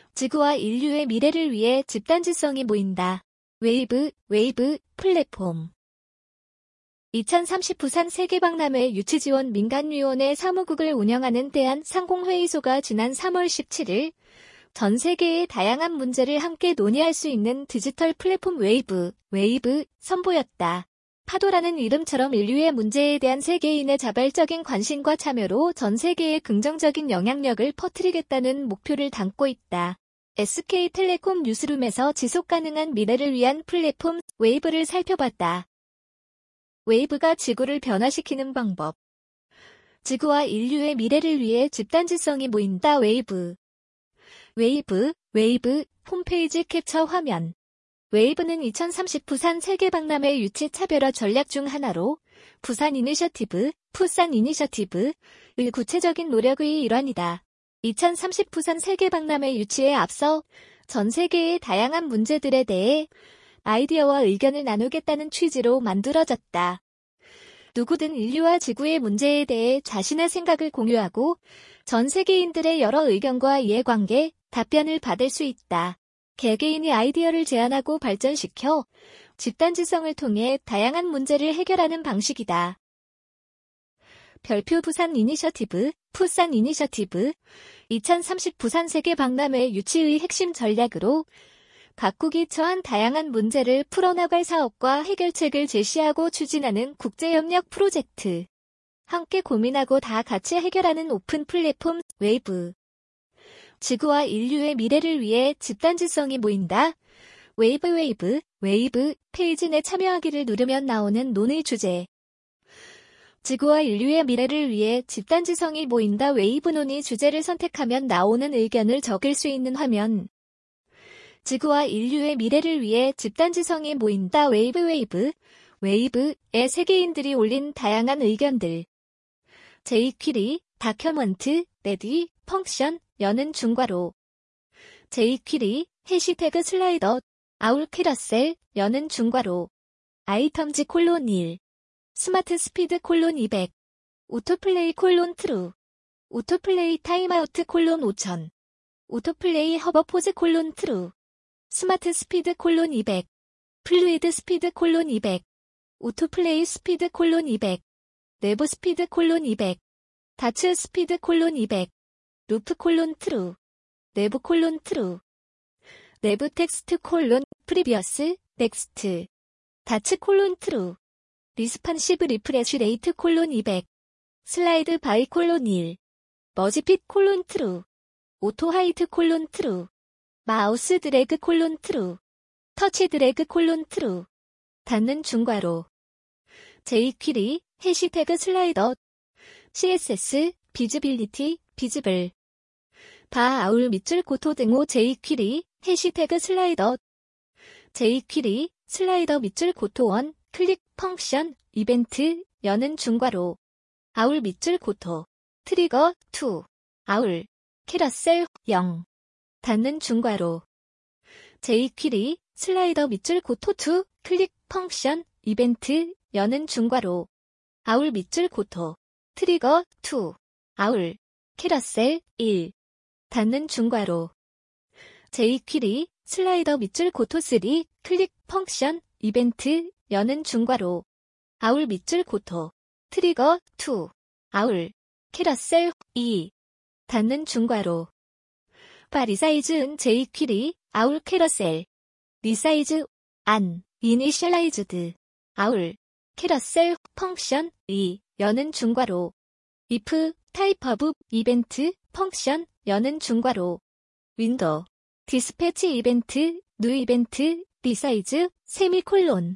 지구와 인류의 미래를 위해 집단지성이 모인다. 웨이브 플랫폼. 2030 부산 세계박람회 유치지원 민간위원회 사무국을 운영하는 대한상공회의소가 지난 3월 17일 전 세계의 다양한 문제를 함께 논의할 수 있는 디지털 플랫폼 웨이브 선보였다. 파도라는 이름처럼 인류의 문제에 대한 세계인의 자발적인 관심과 참여로 전 세계에 긍정적인 영향력을 퍼뜨리겠다는 목표를 담고 있다. SK텔레콤 뉴스룸에서 지속가능한 미래를 위한 플랫폼 웨이브를 살펴봤다. 웨이브가 지구를 변화시키는 방법. 지구와 인류의 미래를 위해 집단지성이 모인다. 웨이브 홈페이지 캡처 화면. 웨이브는 2030 부산 세계박람회 유치 차별화 전략 중 하나로 푸산 이니셔티브의 구체적인 노력의 일환이다. 2030 부산 세계박람회 유치에 앞서 전 세계의 다양한 문제들에 대해 아이디어와 의견을 나누겠다는 취지로 만들어졌다. 누구든 인류와 지구의 문제에 대해 자신의 생각을 공유하고 전 세계인들의 여러 의견과 이해관계, 답변을 받을 수 있다. 개개인이 아이디어를 제안하고 발전시켜 집단지성을 통해 다양한 문제를 해결하는 방식이다. 별표 푸산 이니셔티브 2030 부산 세계박람회 유치의 핵심 전략으로 각국이 처한 다양한 문제를 풀어나갈 사업과 해결책을 제시하고 추진하는 국제협력 프로젝트. 함께 고민하고 다 같이 해결하는 오픈 플랫폼 웨이브. 지구와 인류의 미래를 위해 집단지성이 모인다. 웨이브 페이지 내 참여하기를 누르면 나오는 논의 주제. 지구와 인류의 미래를 위해 집단지성이 모인다. 웨이브 논의 주제를 선택하면 나오는 의견을 적을 수 있는 화면. 지구와 인류의 미래를 위해 집단지성이 모인다. 웨이브의 세계인들이 올린 다양한 의견들. jQuery, 다큐먼트, 레디, 펑션, 여는 중괄호. jQuery, 해시태그 슬라이더, 아울 캐러셀, 여는 중괄호. 아이템즈 콜론 1. 스마트 스피드 콜론 200. 오토플레이 콜론 트루. 오토플레이 타임아우트 콜론 5000. 오토플레이 허버 포즈 콜론 트루. 스마트 스피드 콜론 200. 플루이드 스피드 콜론 200. 오토플레이 스피드 콜론 200. 내부 스피드 콜론 200. 다츠 스피드 콜론 200. 루프 콜론 트루. 내부 콜론 트루. 내부 텍스트 콜론 프리비어스 넥스트. 다츠 콜론 트루. 리스판시브 리프레쉬 레이트 콜론 200. 슬라이드 바이 콜론 1. 머지핏 콜론 트루. 오토 하이트 콜론 트루. 마우스 드래그 콜론 트루. 터치 드래그 콜론 트루. 닫는 중괄호. jQuery, 해시태그 슬라이더. CSS, 비즈빌리티, 비즈블. 바 아울 밑줄 고토 등호 jQuery, 해시태그 슬라이더. jQuery, 슬라이더 밑줄 고토 1, 클릭 펑션, 이벤트, 여는 중괄호. 아울 밑줄 고토. 트리거 2. 아울. 캐러셀 0. 닫는 중괄호. jQuery, 슬라이더 밑줄 고토 2, 클릭 펑션, 이벤트, 여는 중괄호. 아울 밑줄 고토. 트리거 2. 아울. 캐러셀 1. 닫는 중괄호. jQuery, 슬라이더 밑줄 고토 3, 클릭 펑션, 이벤트, 여는 중괄호. 아울 밑줄 고토. 트리거 2. 아울. 캐러셀 2. 닫는 중괄호. 바 리사이즈은 jQuery, 아울 캐러셀. 리사이즈, 안, 이니셜라이즈드. 아울. 캐러셀, 펑션, 2, 여는 중괄호. if, 타입 오브, 이벤트, 펑션, 여는 중괄호. 윈도우. 디스패치 이벤트, 뉴 이벤트, 리사이즈, 세미콜론.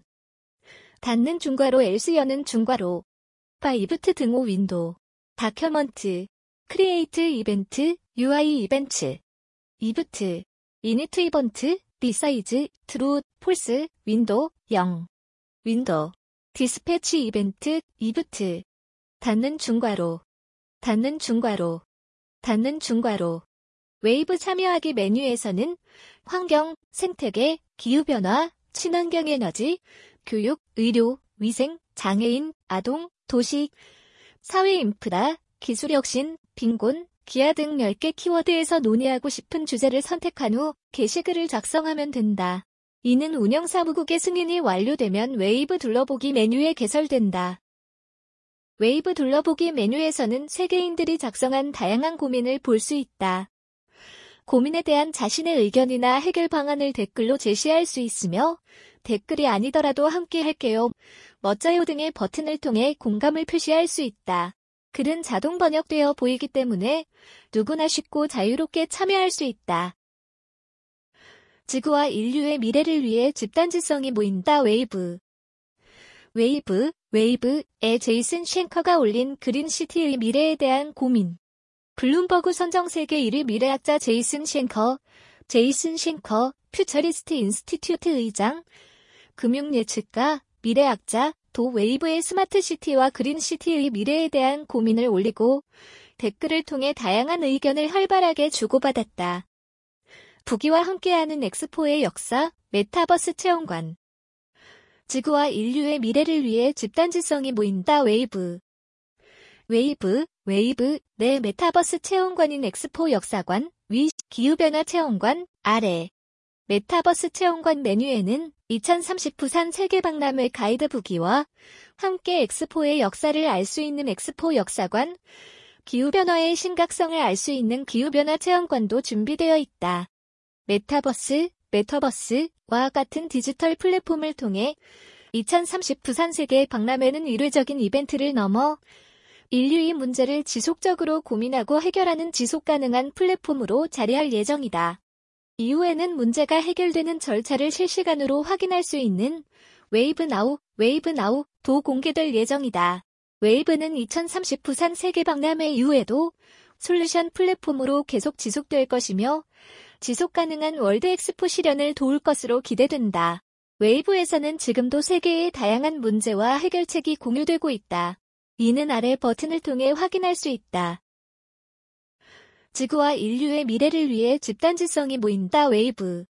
닫는 중괄호 else 여는 중괄호. 바 이브트 등호 윈도우. 다큐먼트. 크리에이트 이벤트, UI 이벤트. 이브트. 이니트 이번트, 리사이즈, 트루, 폴스, 윈도우, 0. 윈도우. 디스패치 이벤트, 이브트. 닫는 중괄호. 닫는 중괄호. 닫는 중괄호. 웨이브 참여하기 메뉴에서는 환경, 생태계, 기후변화, 친환경 에너지, 교육, 의료, 위생, 장애인, 아동, 도시, 사회 인프라, 기술 혁신, 빈곤, 기아 등 10개 키워드에서 논의하고 싶은 주제를 선택한 후 게시글을 작성하면 된다. 이는 운영사무국의 승인이 완료되면 웨이브 둘러보기 메뉴에 개설된다. 웨이브 둘러보기 메뉴에서는 세계인들이 작성한 다양한 고민을 볼 수 있다. 고민에 대한 자신의 의견이나 해결 방안을 댓글로 제시할 수 있으며 댓글이 아니더라도 함께 할게요, 멋져요 등의 버튼을 통해 공감을 표시할 수 있다. 글은 자동 번역되어 보이기 때문에 누구나 쉽고 자유롭게 참여할 수 있다. 지구와 인류의 미래를 위해 집단지성이 모인다. 웨이브의 제이슨 쉔커가 올린 그린시티의 미래에 대한 고민. 블룸버그 선정 세계 1위 미래학자 제이슨 쉔커, 퓨처리스트 인스티튜트 의장, 금융예측가, 미래학자, 도 웨이브의 스마트시티와 그린시티의 미래에 대한 고민을 올리고 댓글을 통해 다양한 의견을 활발하게 주고받았다. 부기와 함께하는 엑스포의 역사, 메타버스 체험관. 지구와 인류의 미래를 위해 집단지성이 모인다. 내 메타버스 체험관인 엑스포 역사관, 위 기후변화 체험관, 아래. 메타버스 체험관 메뉴에는 2030 부산 세계박람회 가이드북이와 함께 엑스포의 역사를 알 수 있는 엑스포 역사관, 기후변화의 심각성을 알 수 있는 기후변화 체험관도 준비되어 있다. 메타버스와 같은 디지털 플랫폼을 통해 2030 부산 세계박람회는 일회적인 이벤트를 넘어 인류의 문제를 지속적으로 고민하고 해결하는 지속가능한 플랫폼으로 자리할 예정이다. 이후에는 문제가 해결되는 절차를 실시간으로 확인할 수 있는 웨이브나우도 공개될 예정이다. 웨이브는 2030 부산 세계박람회 이후에도 솔루션 플랫폼으로 계속 지속될 것이며 지속가능한 월드 엑스포 실현을 도울 것으로 기대된다. 웨이브에서는 지금도 세계의 다양한 문제와 해결책이 공유되고 있다. 이는 아래 버튼을 통해 확인할 수 있다. 지구와 인류의 미래를 위해 집단지성이 모인다. 웨이브